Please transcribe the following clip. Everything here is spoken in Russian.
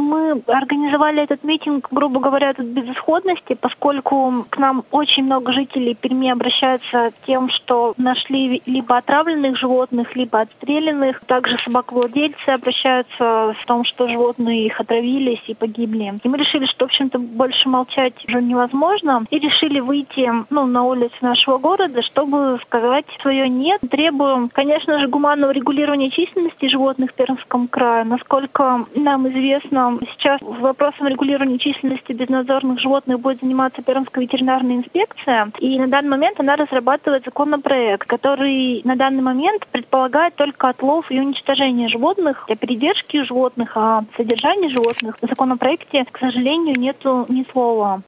Мы организовали этот митинг, грубо говоря, от безысходности, поскольку к нам очень много жителей Перми обращаются с тем, что нашли либо отравленных животных, либо отстрелянных. Также собаковладельцы обращаются с том, что животные их отравились и погибли. И мы решили, что, в общем-то, больше молчать уже невозможно, и решили выйти на улицы нашего города, чтобы сказать свое «нет». Требуем, конечно же, гуманного регулирования численности животных в Пермском крае. Насколько нам известно, сейчас вопросом регулирования численности безнадзорных животных будет заниматься Пермская ветеринарная инспекция. И на данный момент она разрабатывает законопроект, который на данный момент предполагает только отлов и уничтожение животных для передержки животных, а содержание животных в законопроекте, к сожалению, нету ни слова.